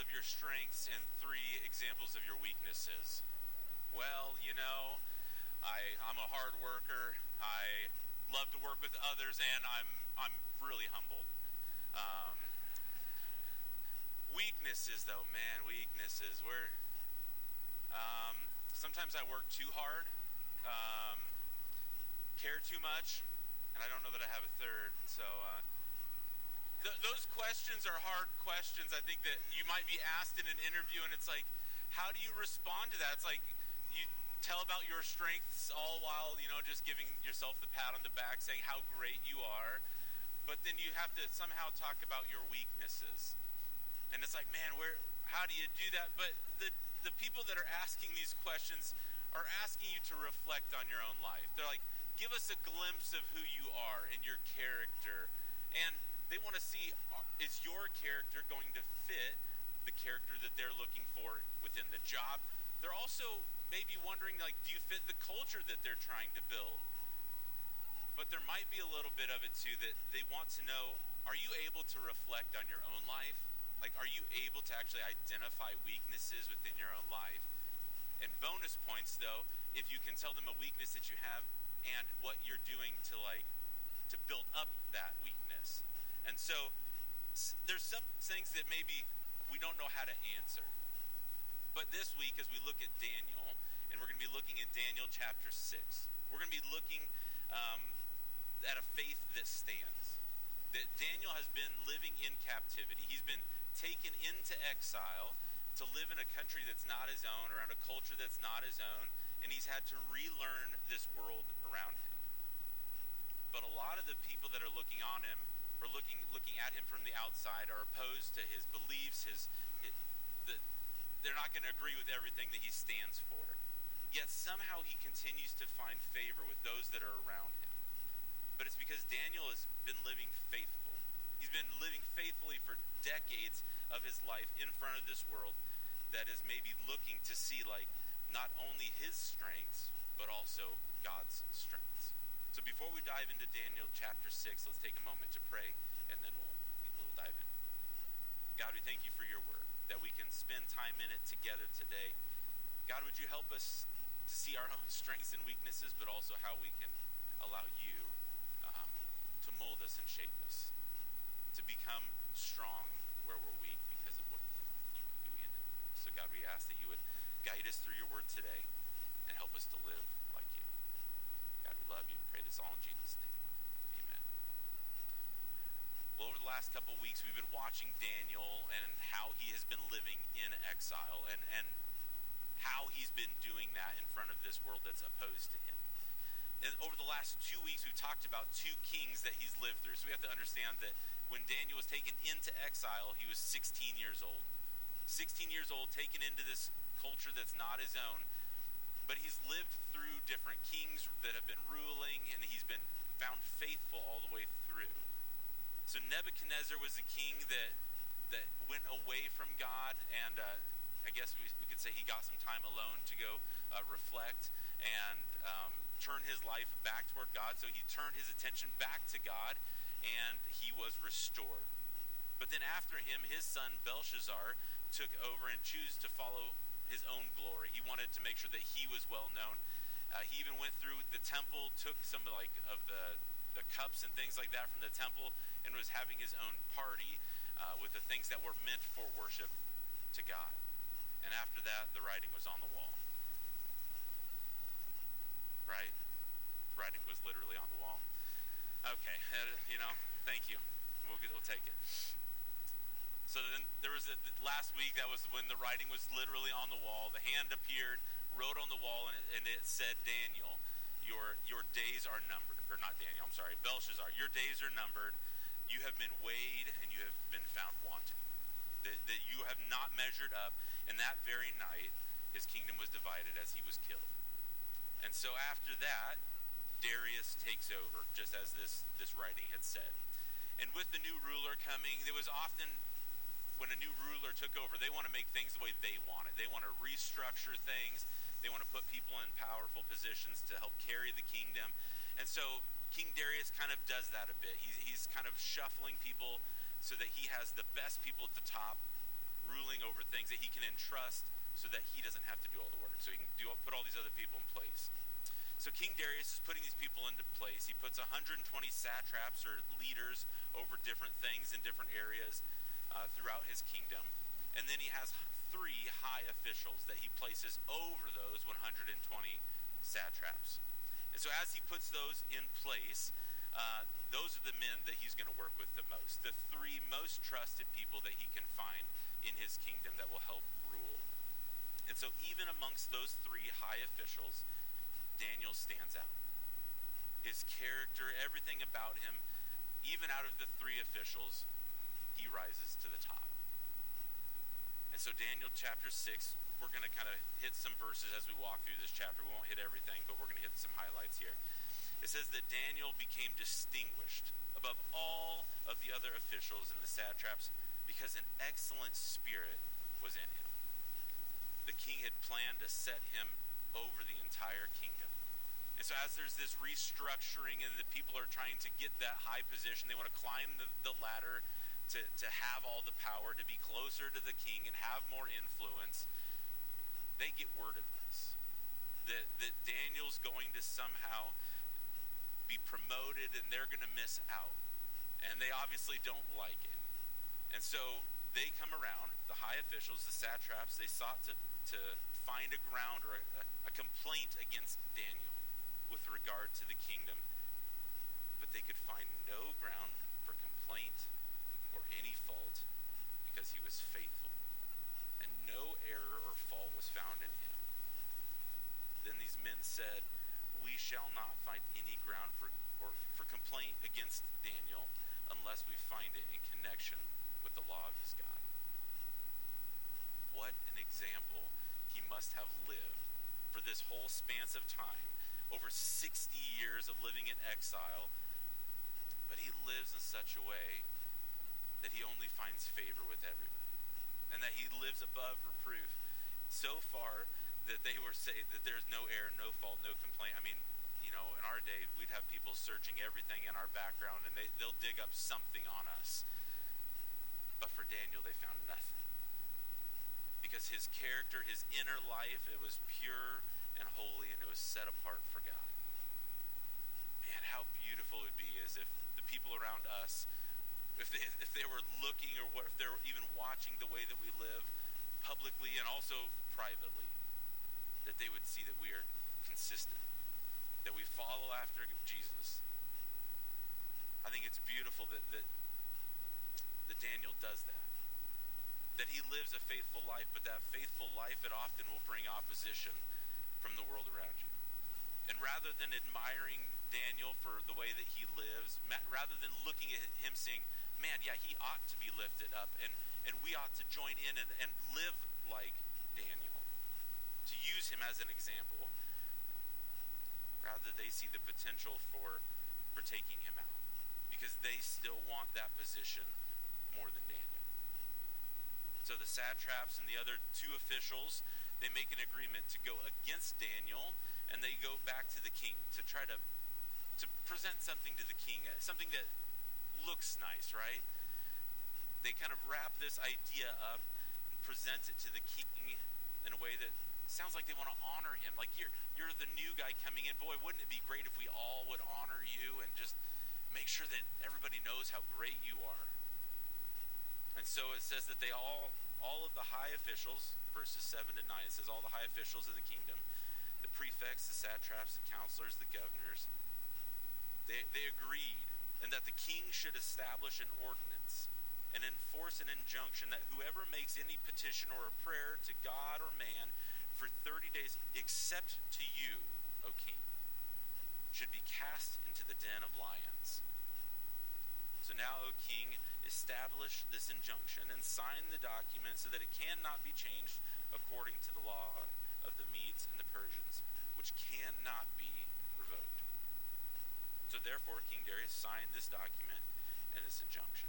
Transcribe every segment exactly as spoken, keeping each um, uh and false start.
of your strengths and three examples of your weaknesses. Well, you know, I, I'm a hard worker. I love to work with others, and I'm I'm really humble. Um, weaknesses, though, man, weaknesses. We're um, sometimes I work too hard, um, care too much, and I don't know that I have a third. So uh, th- those questions are hard questions. I think that you might be asked in an interview, and it's like, how do you respond to that? It's like you tell about your strengths all while, you know, just giving yourself the pat on the back, saying how great you are. But then you have to somehow talk about your weaknesses. And it's like, man, where? How do you do that? But the the people that are asking these questions are asking you to reflect on your own life. They're like, give us a glimpse of who you are and your character. And they want to see, is your character going to fit the character that they're looking for within the job? They're also maybe wondering, like, do you fit the culture that they're trying to build? But there might be a little bit of it, too, that they want to know, are you able to reflect on your own life? Like, are you able to actually identify weaknesses within your own life? And bonus points, though, if you can tell them a weakness that you have and what you're doing to, like, to build up that weakness. And so there's some things that maybe we don't know how to answer. But this week, as we look at Daniel, and we're going to be looking at Daniel chapter six, we're going to be looking um, at a faith that stands. That Daniel has been living in captivity. He's been taken into exile to live in a country that's not his own, around a culture that's not his own, and he's had to relearn this world around him. But a lot of the people that are looking on him, or looking looking at him from the outside, are opposed to his beliefs, his, his the, they're not going to agree with everything that he stands for. Yet somehow he continues to find favor with those that are around him. But it's because Daniel has been living faithful. He's been living faithfully for decades of his life in front of this world that is maybe looking to see, like, not only his strengths, but also God's strengths. So before we dive into Daniel chapter six, let's take a moment to pray, and then we'll, we'll dive in. God, we thank you for your word, that we can spend time in it together today. God, would you help us to see our own strengths and weaknesses, but also how we can allow you um, to mold us and shape us, to become strong where we're weak because of what you can do in it. So God, we ask that you would guide us through your word today and help us to live like you. God, we love you. Pray this all in Jesus' name. Amen. Well, over the last couple of weeks, we've been watching Daniel and how he has been living in exile and, and how he's been doing that in front of this world that's opposed to him. And over the last two weeks, we've talked about two kings that he's lived through. So we have to understand that when Daniel was taken into exile, he was sixteen years old. sixteen years old, taken into this culture that's not his own. But he's lived through different kings that have been ruling, and he's been found faithful all the way through. So Nebuchadnezzar was a king that that went away from God, and uh, I guess we, we could say he got some time alone to go uh, reflect and um, turn his life back toward God. So he turned his attention back to God, and he was restored. But then after him, his son Belshazzar took over and chose to follow his own glory. He wanted to make sure that he was well known. Uh, he even went through the temple, took some like of the the cups and things like that from the temple, and was having his own party uh, with the things that were meant for worship to God. And after that, the writing was on the wall. Right? Writing was literally on the wall. Okay, uh, you know, thank you. We'll, we'll take it. So then there was a, last week, that was when the writing was literally on the wall. The hand appeared, wrote on the wall, and, and it said, Daniel, your your days are numbered. Or not Daniel, I'm sorry, Belshazzar, your days are numbered. You have been weighed, and you have been found wanting. That, that you have not measured up. And that very night, his kingdom was divided as he was killed. And so after that, Darius takes over, just as this, this writing had said. And with the new ruler coming, there was often, when a new ruler took over, they want to make things the way they want it. They want to restructure things. They want to put people in powerful positions to help carry the kingdom. And so King Darius kind of does that a bit. He's, he's kind of shuffling people so that he has the best people at the top ruling over things that he can entrust so that he doesn't have to do all the work. So he can do put all these other people in place. So King Darius is putting these people into place. He puts one hundred twenty satraps or leaders over different things in different areas uh, throughout his kingdom. And then he has three high officials that he places over those one hundred twenty satraps. And so as he puts those in place, uh, those are the men that he's going to work with the most. The three most trusted people that he can find in his kingdom that will help rule. And so even amongst those three high officials, Daniel stands out. His character, everything about him, even out of the three officials, he rises to the top. And so Daniel chapter six, we're going to kind of hit some verses as we walk through this chapter. We won't hit everything, but we're going to hit some highlights here. It says that Daniel became distinguished above all of the other officials and the satraps because an excellent spirit was in him. The king had planned to set him over the entire kingdom. And so as there's this restructuring and the people are trying to get that high position, they want to climb the, the ladder to, to have all the power, to be closer to the king and have more influence, they get word of this. That, that Daniel's going to somehow be promoted and they're going to miss out. And they obviously don't like it. And so they come around, the high officials, the satraps, they sought to, to find a ground or a, a complaint against Daniel with regard to the kingdom. But they could find no ground for complaint or any fault because he was faithful. And no error or fault was found in him. Then these men said, "We shall not find any ground for or for complaint against Daniel unless we find it in connection with the law of his God." What an example he must have lived for this whole span of time, over sixty years of living in exile, but he lives in such a way that he only finds favor with everybody, and that he lives above reproof so far that they were saying that there's no error, no fault, no complaint. I mean, you know, in our day, we'd have people searching everything in our background, and they, they'll dig up something on us. But for Daniel, they found nothing. Because his character, his inner life, it was pure and holy, and it was set apart for God. Man, how beautiful it would be as if the people around us, if they if they were looking, or what, if they were even watching the way that we live publicly and also privately, that they would see that we are consistent, that we follow after Jesus. I think it's beautiful that, that, that Daniel does that. That he lives a faithful life, but that faithful life, it often will bring opposition from the world around you. And rather than admiring Daniel for the way that he lives, rather than looking at him saying, man, yeah, he ought to be lifted up, and, and we ought to join in and, and live like Daniel, to use him as an example, rather they see the potential for, for taking him out, because they still want that position more than Daniel. So the satraps and the other two officials, they make an agreement to go against Daniel, and they go back to the king to try to to present something to the king, something that looks nice, right? They kind of wrap this idea up and present it to the king in a way that sounds like they want to honor him. Like, you're you're the new guy coming in. Boy, wouldn't it be great if we all would honor you and just make sure that everybody knows how great you are. And so it says that they all, all of the high officials, verses seven to nine, it says all the high officials of the kingdom, the prefects, the satraps, the counselors, the governors, they, they agreed, and that the king should establish an ordinance and enforce an injunction that whoever makes any petition or a prayer to God or man for thirty days, except to you, O king, should be cast into the den of lions. So now, O king, establish this injunction and sign the document so that it cannot be changed according to the law of the Medes and the Persians, which cannot be revoked. So therefore, King Darius signed this document and this injunction.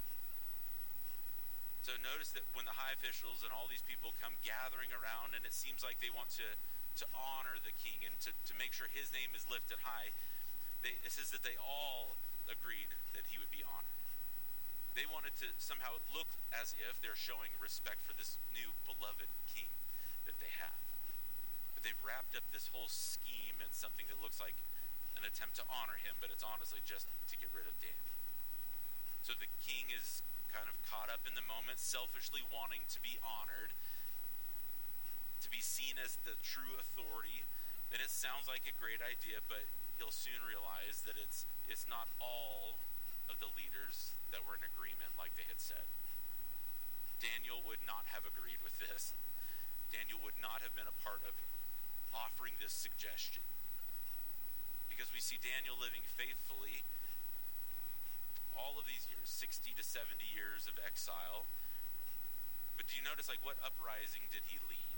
So notice that when the high officials and all these people come gathering around, and it seems like they want to, to honor the king and to, to make sure his name is lifted high, they, it says that they all agreed that he would be honored. They wanted to, somehow look as if they're showing respect for this new beloved king that they have. But they've wrapped up this whole scheme in something that looks like an attempt to honor him, but it's honestly just to get rid of Daniel. So the king is kind of caught up in the moment, selfishly wanting to be honored, to be seen as the true authority. And it sounds like a great idea, but he'll soon realize that it's it's not all of the leaders that were in agreement like they had said. Daniel would not have agreed with this. Daniel would not have been a part of offering this suggestion. Because we see Daniel living faithfully all of these years, sixty to seventy years of exile. But do you notice, like, what uprising did he lead?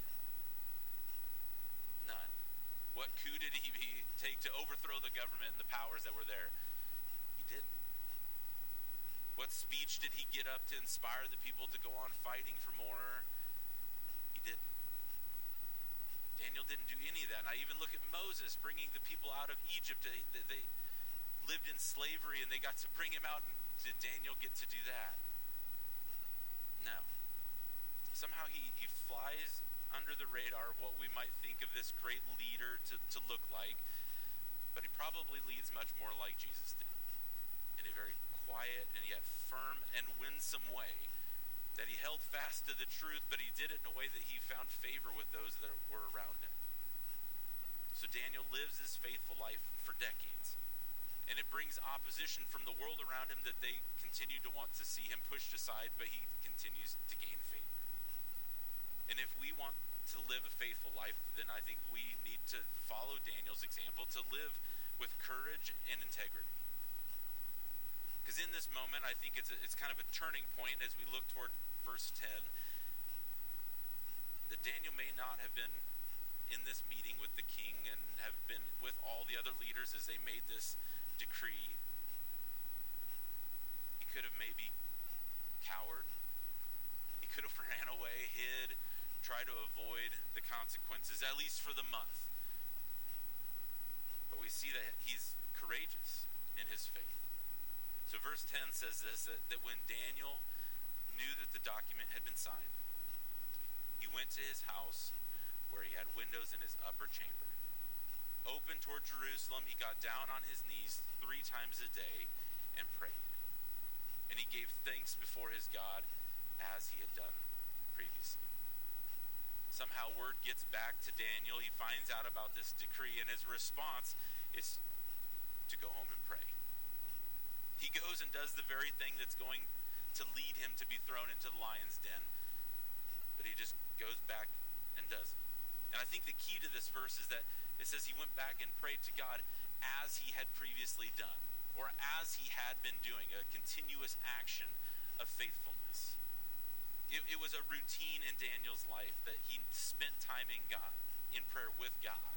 None. What coup did he take to overthrow the government and the powers that were there? He didn't. What speech did he get up to inspire the people to go on fighting for more? He didn't. Daniel didn't do any of that. And I even look at Moses bringing the people out of Egypt. They, they lived in slavery and they got to bring him out. And did Daniel get to do that? No. Somehow he, he flies under the radar of what we might think of this great leader to, to look like. But he probably leads much more like Jesus did. In a very quiet and yet firm and winsome way. That he held fast to the truth, but he did it in a way that he found favor with those that were around him. So Daniel lives his faithful life for decades. And it brings opposition from the world around him that they continue to want to see him pushed aside, but he continues to gain favor. And if we want to live a faithful life, then I think we need to follow Daniel's example, to live with courage and integrity. Because in this moment, I think it's a, it's kind of a turning point as we look toward verse ten. That Daniel may not have been in this meeting with the king and have been with all the other leaders as they made this decree. He could have maybe cowered. He could have ran away, hid, tried to avoid the consequences, at least for the month. But we see that he's courageous in his faith. So verse ten says this, that, that when Daniel knew that the document had been signed, he went to his house where he had windows in his upper chamber. Open toward Jerusalem, he got down on his knees three times a day and prayed. And he gave thanks before his God as he had done previously. Somehow word gets back to Daniel. He finds out about this decree, and his response is to go home and pray. He goes and does the very thing that's going to lead him to be thrown into the lion's den. But he just goes back and does it. And I think the key to this verse is that it says he went back and prayed to God as he had previously done. Or as he had been doing. A continuous action of faithfulness. It, it was a routine in Daniel's life that he spent time in God, in prayer with God.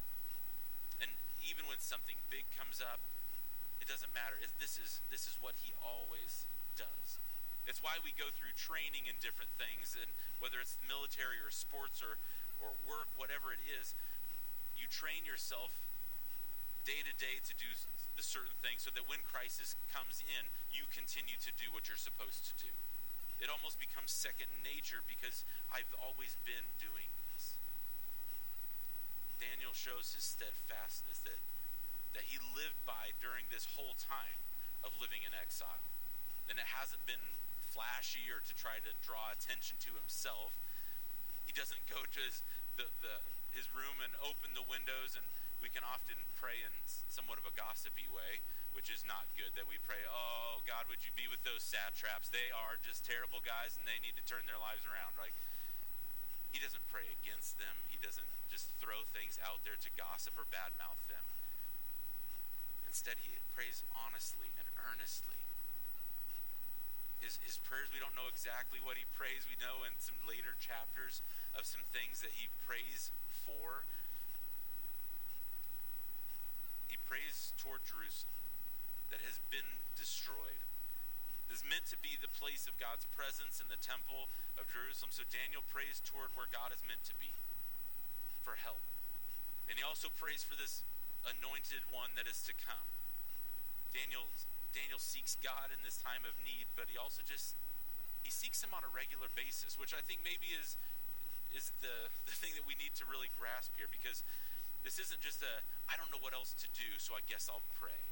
And even when something big comes up, it doesn't matter. It, this is this is what he always does. It's why we go through training in different things, and whether it's military or sports or, or work, whatever it is, you train yourself day to day to do the certain things so that when crisis comes in, you continue to do what you're supposed to do. It almost becomes second nature because I've always been doing this. Daniel shows his steadfastness that that he lived by during this whole time of living in exile. And it hasn't been flashy or to try to draw attention to himself. He doesn't go to his, the, the, his room and open the windows, and we can often pray in somewhat of a gossipy way, which is not good, that we pray, oh, God, would you be with those satraps? They are just terrible guys, and they need to turn their lives around. Like, he doesn't pray against them. He doesn't just throw things out there to gossip or badmouth them. Instead, he prays honestly and earnestly. His, his prayers, we don't know exactly what he prays. We know in some later chapters of some things that he prays for. He prays toward Jerusalem that has been destroyed. This is meant to be the place of God's presence in the temple of Jerusalem. So Daniel prays toward where God is meant to be for help. And he also prays for this anointed one that is to come. Daniel Daniel seeks God in this time of need, but he also just he seeks him on a regular basis, which I think maybe is is the, the thing that we need to really grasp here, because this isn't just a, I don't know what else to do, so I guess I'll pray.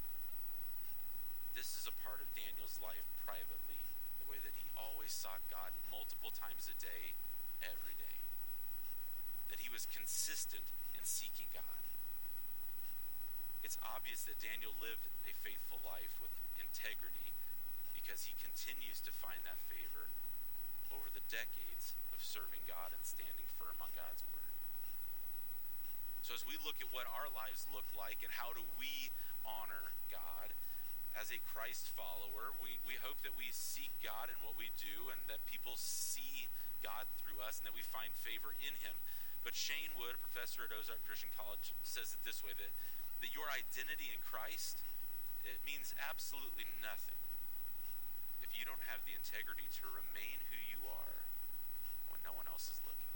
This is a part of Daniel's life privately, the way that he always sought God multiple times a day, every day. That he was consistent in seeking God. It's obvious that Daniel lived a faithful life with integrity because he continues to find that favor over the decades of serving God and standing firm on God's word. So as we look at what our lives look like and how do we honor God as a Christ follower, we, we hope that we seek God in what we do and that people see God through us and that we find favor in him. But Shane Wood, a professor at Ozark Christian College, says it this way, that, that your identity in Christ, it means absolutely nothing if you don't have the integrity to remain who you are when no one else is looking.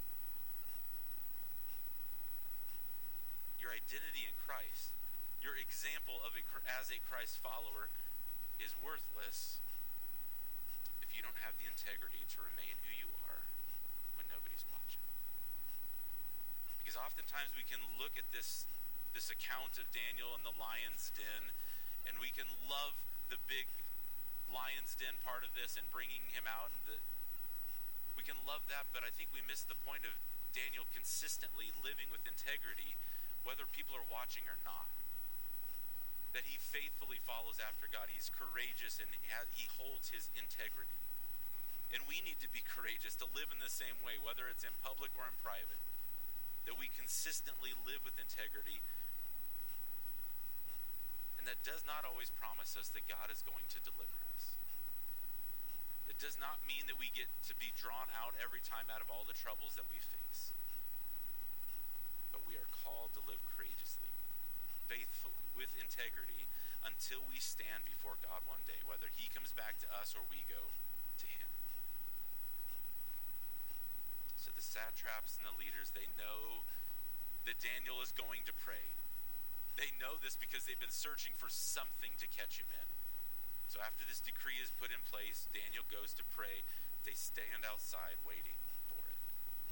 Your identity in Christ, your example of a, as a Christ follower is worthless if you don't have the integrity to remain who you are when nobody's watching. Because oftentimes we can look at this, this account of Daniel in the lion's den, and we can love the big lion's den part of this and bringing him out, and the, we can love that, but I think we miss the point of Daniel consistently living with integrity whether people are watching or not. That he faithfully follows after God. He's courageous and he holds his integrity. And we need to be courageous to live in the same way, whether it's in public or in private. That we consistently live with integrity. And that does not always promise us that God is going to deliver us. It does not mean that we get to be drawn out every time out of all the troubles that we face. But we are called to live courageously, faithfully, with integrity, until we stand before God one day, whether he comes back to us or we go to him. So the satraps and the leaders, they know that Daniel is going to pray. They know this because they've been searching for something to catch him in. So after this decree is put in place, Daniel goes to pray. They stand outside waiting for it.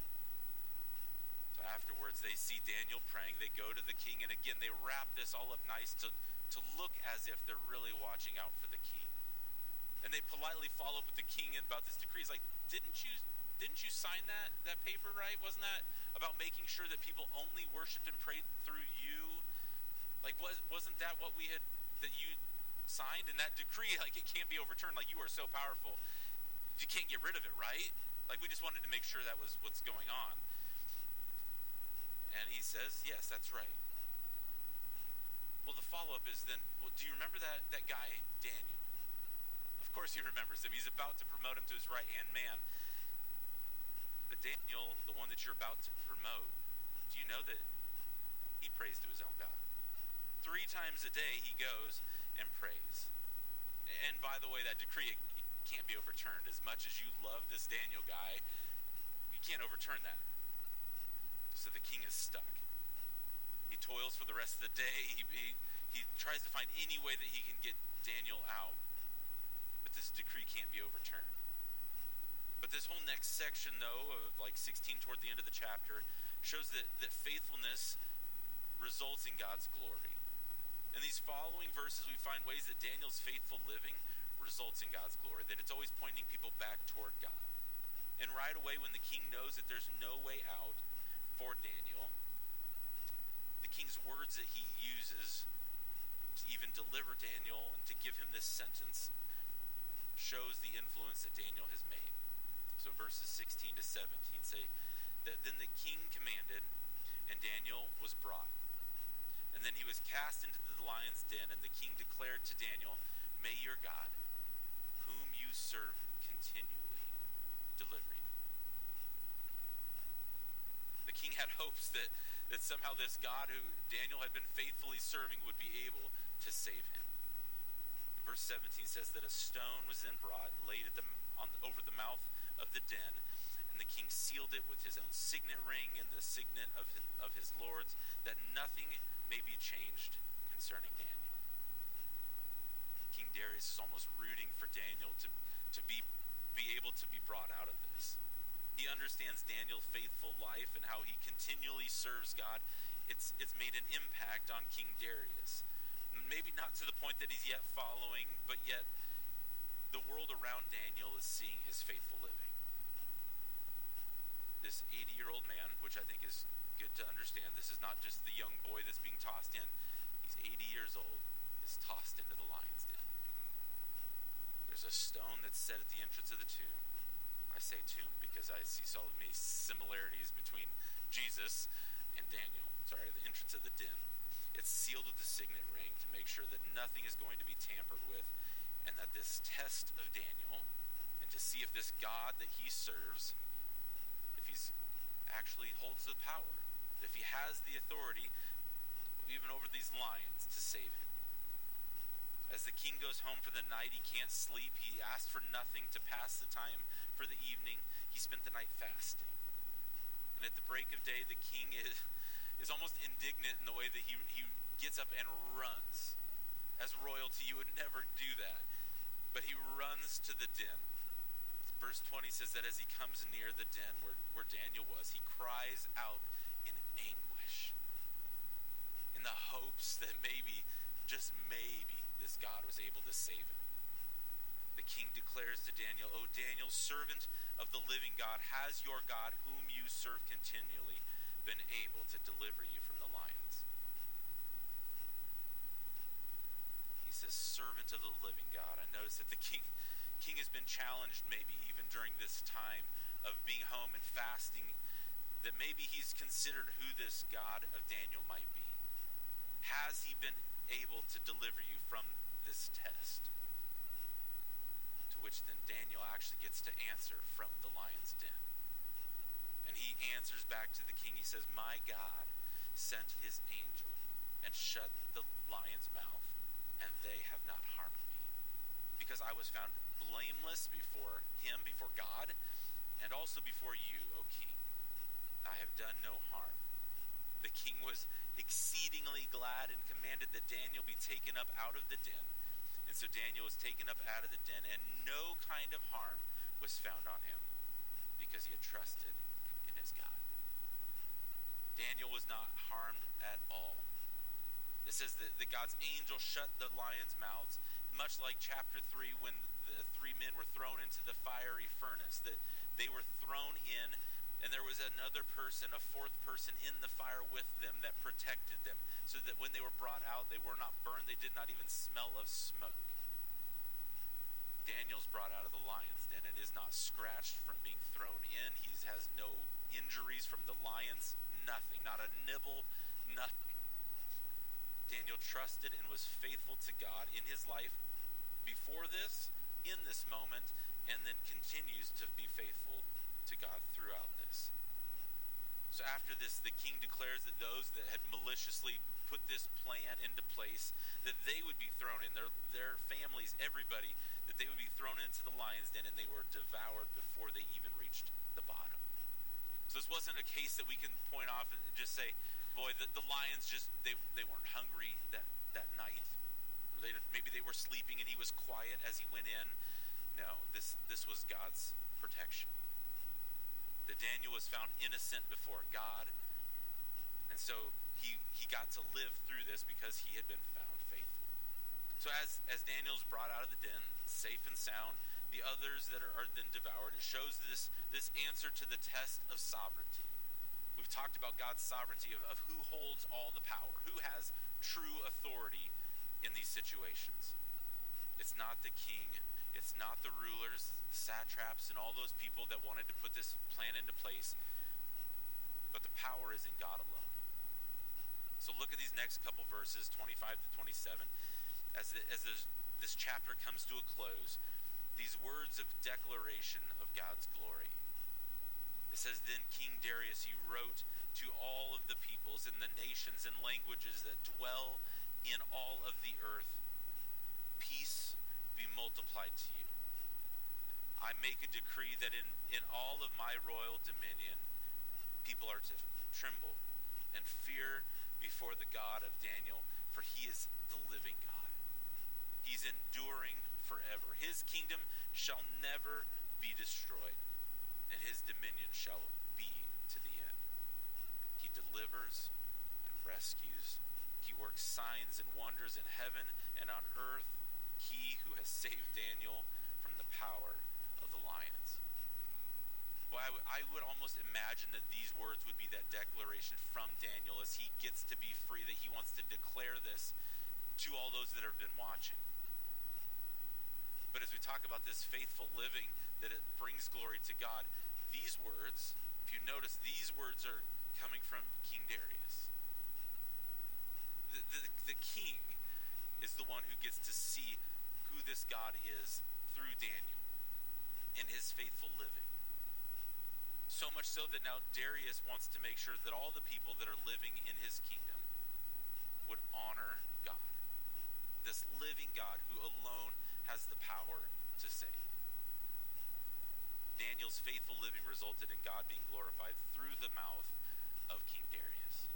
So afterwards, they see Daniel praying. They go to the king, and again, they wrap this all up nice to, to look as if they're really watching out for the king. And they politely follow up with the king about this decree. He's like, didn't you didn't you sign that, that paper, right? Wasn't that about making sure that people only worshipped and prayed through you? Like, was, wasn't that what we had, that you signed? And that decree, like, it can't be overturned. Like, you are so powerful, you can't get rid of it, right? Like, we just wanted to make sure that was what's going on. And he says, yes, that's right. Well, the follow-up is then, well, do you remember that, that guy, Daniel? Of course he remembers him. He's about to promote him to his right-hand man. But Daniel, the one that you're about to promote, do you know that he prays to his own God? Three times a day he goes and prays. And by the way, that decree, it, it can't be overturned. As much as you love this Daniel guy, you can't overturn that. So the king is stuck. He toils for the rest of the day. He, he, he tries to find any way that he can get Daniel out. But this decree can't be overturned. But this whole next section, though, of like sixteen toward the end of the chapter, shows that, that faithfulness results in God's glory. In these following verses, we find ways that Daniel's faithful living results in God's glory, that it's always pointing people back toward God. And right away, when the king knows that there's no way out for Daniel, the king's words that he uses to even deliver Daniel and to give him this sentence shows the influence that Daniel has made. So verses sixteen to seventeen say that then the king commanded, and Daniel was brought. And then he was cast into the lion's den, and the king declared to Daniel, may your God, whom you serve continually, deliver you. The king had hopes that, that somehow this God who Daniel had been faithfully serving would be able to save him. Verse seventeen says that a stone was then brought and laid at the, on, over the mouth of the den, and the king sealed it with his own signet ring and the signet of his, of his lords, that nothing may be changed concerning Daniel. King Darius is almost rooting for Daniel to, to be, be able brought out of this. He understands Daniel's faithful life and how he continually serves God. It's it's made an impact on King Darius. Maybe not to the point that he's yet following, but yet the world around Daniel is seeing his faithful living. This eighty-year-old man, which I think is good to understand, this is not just the young boy that's being tossed in. He's eighty years old, is tossed into the lion's den. There's a stone that's set at the entrance of the tomb. I say tomb because I see so many similarities between Jesus and Daniel. Sorry, the entrance of the den. It's sealed with the signet ring to make sure that nothing is going to be tampered with, and that this test of Daniel, and to see if this God that he serves, if he's actually holds the power, if he has the authority, even over these lions, to save him. As the king goes home for the night, he can't sleep. He asked for nothing to pass the time for the evening. He spent the night fasting. And at the break of day, the king is, is almost indignant in the way that he, he gets up and runs. As royalty, you would never do that. But he runs to the den. Verse twenty says that as he comes near the den where, where Daniel was, he cries out in anguish, in the hopes that maybe, just maybe, this God was able to save him. The king declares to Daniel, "O Daniel, servant of the living God, has your God, whom you serve continually, been able to deliver you from the lions?" He says, servant of the living God. I notice that the king, king has been challenged maybe even during this time of being home and fasting, that maybe he's considered who this God of Daniel might be. Has he been able to deliver you from this test? To which then Daniel actually gets to answer from the lion's den. And he answers back to the king. He says, "My God sent his angel and shut the lion's mouth, and they have not harmed me, because I was found blameless before him, before God, and also before you, O king. I have done no harm." The king was exceedingly glad and commanded that Daniel be taken up out of the den. And so Daniel was taken up out of the den, and no kind of harm was found on him, because he had trusted in his God. Daniel was not harmed at all. It says that, that God's angel shut the lions' mouths, much like chapter three when the three men were thrown into the fiery furnace, that they were thrown in, and there was another person, a fourth person in the fire with them that protected them, so that when they were brought out, they were not burned. They did not even smell of smoke. Daniel's brought out of the lion's den and is not scratched from being thrown in. He has no injuries from the lions, nothing, not a nibble, nothing. Daniel trusted and was faithful to God in his life before this, in this moment, and then continues to be faithful to God throughout this. So after this, the king declares that those that had maliciously put this plan into place, that they would be thrown in, their, their families, everybody, that they would be thrown into the lion's den, and they were devoured before they even reached the bottom. So this wasn't a case that we can point off and just say, boy, the, the lions just, they they weren't hungry that, that night. Or they, maybe they were sleeping and he was quiet as he went in. No, this, this was God's protection. That Daniel was found innocent before God. And so he, he got to live through this because he had been found faithful. So as, as Daniel's brought out of the den, safe and sound, the others that are, are then devoured, it shows this, this answer to the test of sovereignty. We've talked about God's sovereignty of, of who holds all the power, who has true authority in these situations. It's not the king, it's not the rulers, the satraps, and all those people that wanted to put this plan into place, but the power is in God alone. So look at these next couple verses, twenty-five to twenty-seven, as, the, as this, this chapter comes to a close, these words of declaration of God's glory. It says, "Then King Darius, he wrote to all of the peoples in the nations and languages that dwell in all of the earth, peace be multiplied to you. I make a decree that in, in all of my royal dominion, people are to tremble and fear before the God of Daniel, for he is the living God. He's enduring forever. His kingdom shall never be be destroyed, and his dominion shall be to the end. He delivers and rescues. He works signs and wonders in heaven and on earth. He who has saved Daniel from the power of the lions. Well, I, w- I would almost imagine that these words would be that declaration from Daniel as he gets to be free, that he wants to declare this to all those that have been watching. But as we talk about this faithful living, that it brings glory to God, these words, if you notice, these words are coming from King Darius. The, the, the king is the one who gets to see who this God is through Daniel and his faithful living. So much so that now Darius wants to make sure that all the people that are living in his kingdom would honor God. This living God who alone has the power to save. Daniel's faithful living resulted in God being glorified through the mouth of King Darius.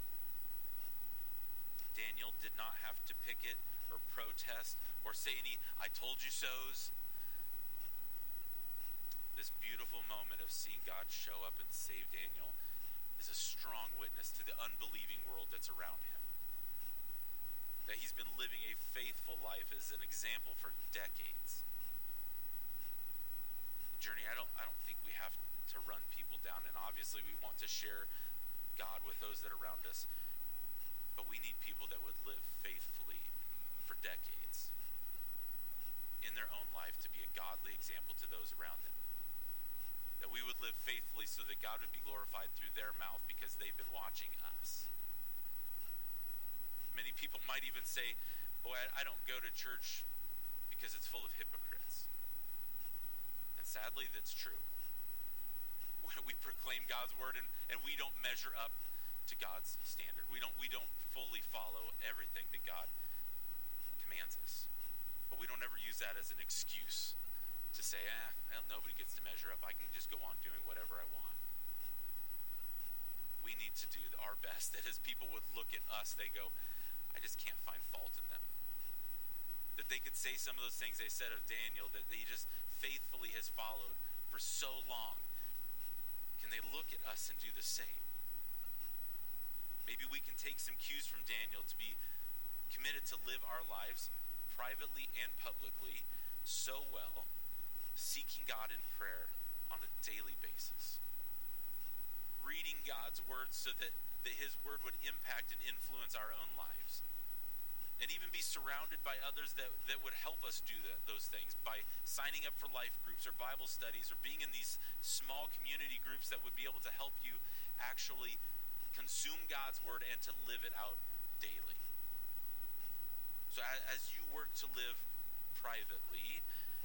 Daniel did not have to picket or protest or say any "I told you so's." This beautiful moment of seeing God show up and save Daniel is a strong witness to the unbelieving world that's around him. That he's been living a faithful life as an example for decades. Journey, I don't I don't think we have to run people down, and obviously we want to share God with those that are around us, but we need people that would live faithfully for decades in their own life to be a godly example to those around them. That we would live faithfully so that God would be glorified through their mouth because they've been watching us. Many people might even say, boy, I, I don't go to church because it's full of hypocrites. And sadly, that's true. When we proclaim God's word and, and we don't measure up to God's standard. We don't we don't fully follow everything that God commands us. But we don't ever use that as an excuse to say, eh, well, nobody gets to measure up. I can just go on doing whatever I want. We need to do our best that as people would look at us, they go, I just can't find fault in them. That they could say some of those things they said of Daniel, that he just faithfully has followed for so long. Can they look at us and do the same? Maybe we can take some cues from Daniel to be committed to live our lives privately and publicly so well, seeking God in prayer on a daily basis. Reading God's word so that, that his word would impact and influence our own lives. And even be surrounded by others that, that would help us do that, those things by signing up for life groups or Bible studies or being in these small community groups that would be able to help you actually consume God's word and to live it out daily. So as, as you work to live privately,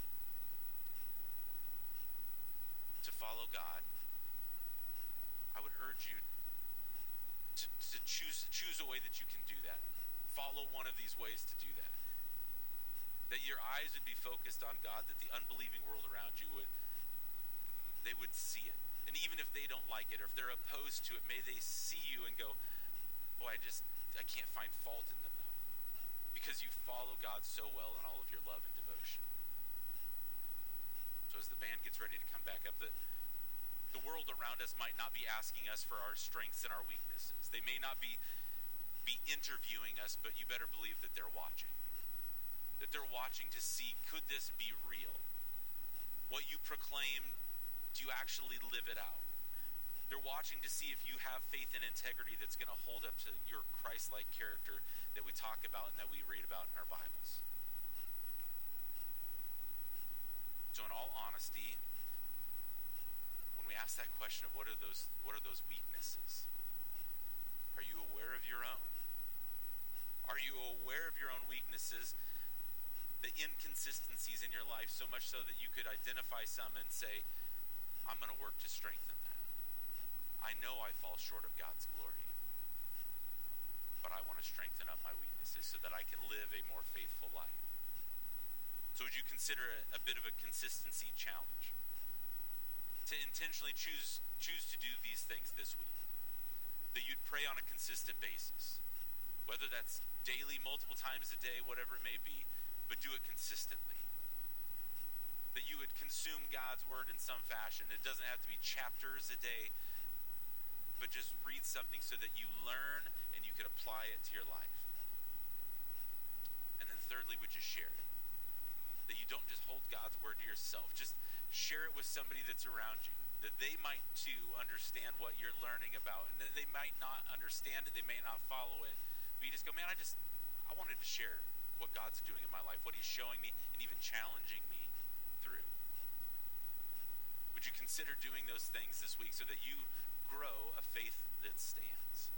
to follow God, I would urge you to, to choose, choose a way that you can do that. Follow one of these ways to do that. That your eyes would be focused on God, that the unbelieving world around you would, they would see it. And even if they don't like it, or if they're opposed to it, may they see you and go, boy, I just, I can't find fault in them though. Because you follow God so well in all of your love and devotion. So as the band gets ready to come back up, the, the world around us might not be asking us for our strengths and our weaknesses. They may not be be interviewing us, but you better believe that they're watching. That they're watching to see, could this be real? What you proclaim, do you actually live it out? They're watching to see if you have faith and integrity that's going to hold up to your Christ-like character that we talk about and that we read about in our Bibles. So in all honesty, when we ask that question of what are those, what are those weaknesses? Are you aware of your own? Are you aware of your own weaknesses, the inconsistencies in your life, so much so that you could identify some and say, I'm going to work to strengthen that. I know I fall short of God's glory, but I want to strengthen up my weaknesses so that I can live a more faithful life. So would you consider a, a bit of a consistency challenge? To intentionally choose, choose to do these things this week. That you'd pray on a consistent basis. Whether that's daily, multiple times a day, whatever it may be, but do it consistently. That you would consume consume God's word in some fashion. It doesn't have to be chapters a day, but just read something so that you learn and you can apply it to your life. And then thirdly, would you share it? That you don't just hold God's word to yourself. Just share it with somebody that's around you, that they might too understand what you're learning about. And they might not understand it, they may not follow it, but you just go, man, I just, I wanted to share what God's doing in my life, what he's showing me and even challenging me through. Would you consider doing those things this week so that you grow a faith that stands?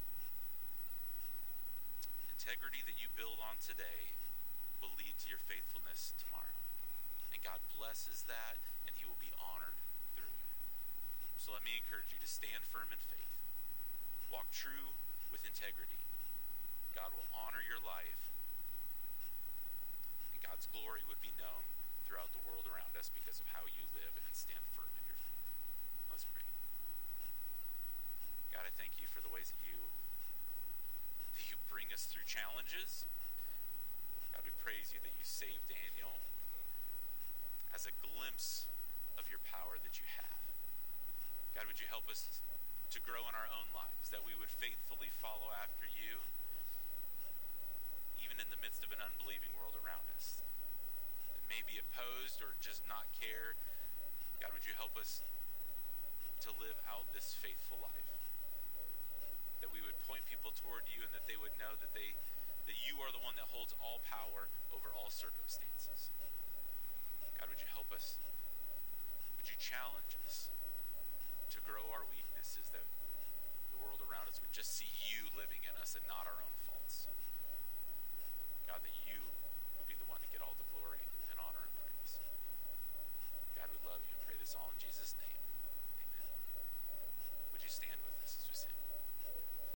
Integrity that you build on today will lead to your faithfulness tomorrow. And God blesses that, and he will be honored through it. So let me encourage you to stand firm in faith. Walk true with integrity. God will honor your life, and God's glory would be known throughout the world around us because of how you live and stand firm in your faith. Let's pray. God, I thank you for the ways that you, that you bring us through challenges. God, we praise you that you saved Daniel as a glimpse of your power that you have. God, would you help us to grow in our own lives, that we would faithfully follow after you, even in the midst of an unbelieving world around us that may be opposed or just not care. God, would you help us to live out this faithful life, that we would point people toward you and that they would know that they that you are the one that holds all power over all circumstances.